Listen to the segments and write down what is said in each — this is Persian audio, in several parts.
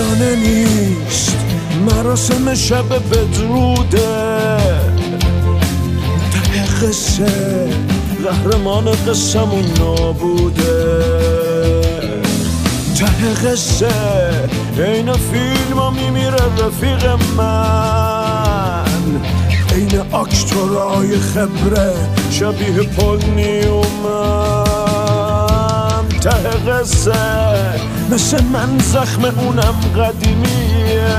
افسانه نیست، مراسم شب بدروده. ته قصه قهرمان قصمون نابوده. ته قصه این فیلم ها میمیره رفیق من، این اکتورای خبره شبیه پل نیومن. ته قصه مثل من زخم اونم قدیمیه.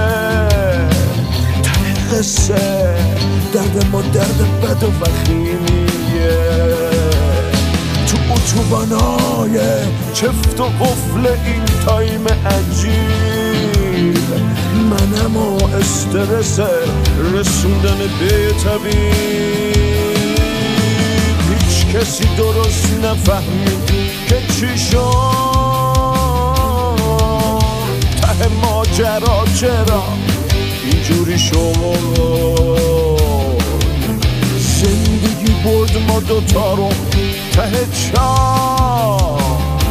ته قصه درد ما درد بد و وخیمیه. تو اتوبانای چفت و قفل این تایم عجیب، منم و استرس رسوندن به طبیب. هیچ کسی درست نفهمید که چی شد، ته ماجرا چرا اینجوری شد. زندگی برد ما دوتا رو ته چاه،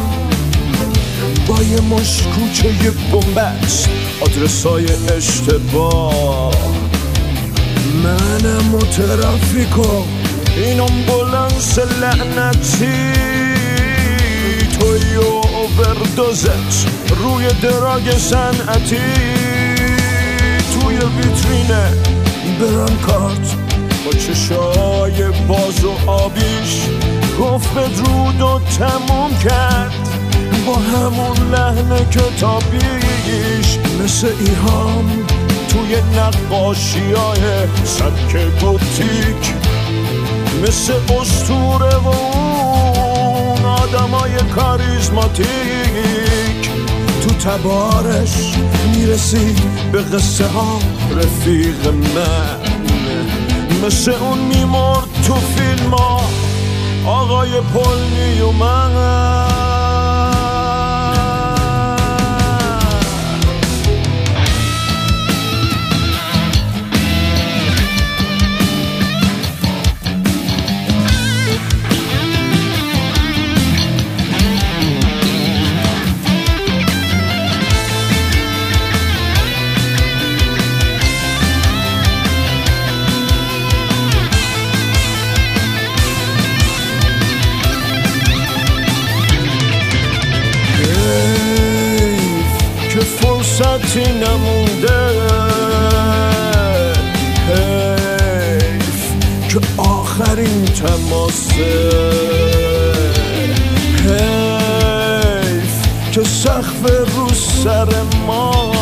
با یه مش کوچه یه بومبست آدرسای اشتباه. منم و ترافیکو این امبولانس لعنتی، توی و اووردوزت روی دراگ صنعتی. توی ویترینه برانکارت با چشای باز و آبیش گفت بدرود و تموم کرد با همون لحن کتابیش. مثل ایهام توی نقاشیای سبک گوتیک، مثل اسطوره و اون آدمای کاریزماتیک. تو تبارش میرسی به قصه ها رفیق من، مثل اون میمرد تو فیلم ها آقای پل نیومن. که فرصتی نمونده، حیف که آخرین تماسه، حیف که سقف رو سر ما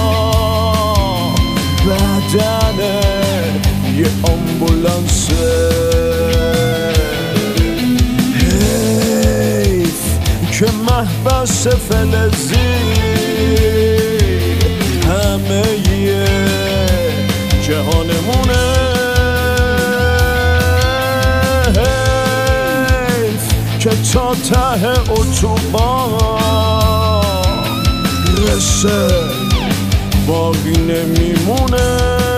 بدنه یه آمبولانسه. حیف که محبس فلزی همه یه جهانمونه. حیف که تا ته اتوبان رسه باقی نمیمونه.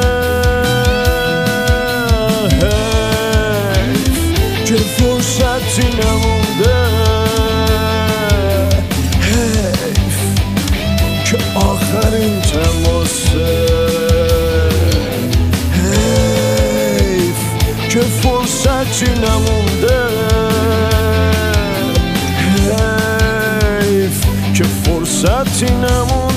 حیف که فرصتی نمونده، حیف که آخرین تماسه، حیف که فرصتی نمونده، حیف که فرصتی نمونده.